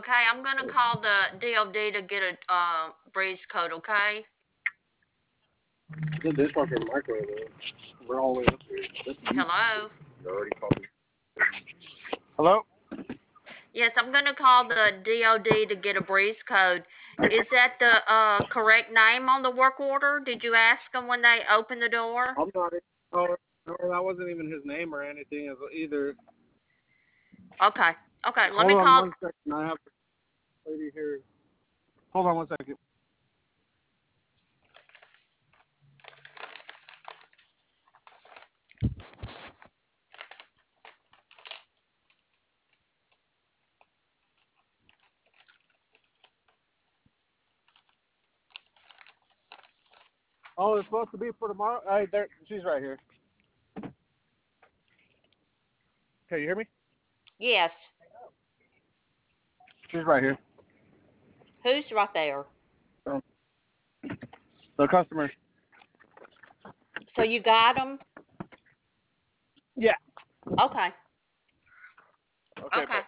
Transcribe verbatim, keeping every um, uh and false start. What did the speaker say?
Okay, I'm gonna call the D O D to get a uh, breeze code. Okay. The dishwasher and microwave. We're all the way up here. That's you. Hello. You already called me. Hello? Yes, I'm gonna call the D O D to get a breeze code. Is that the uh, correct name on the work order? Did you ask them when they opened the door? I'm not. Oh, no, that wasn't even his name or anything either. Okay. Okay. Let Hold me on call. one second. I have a lady here. Hold on one second. Oh, it's supposed to be for tomorrow. Hey, there. She's right here. Can you hear me? Yes. She's right here. Who's right there? Um, the customer. So you got them? Yeah. Okay. Okay, Okay. but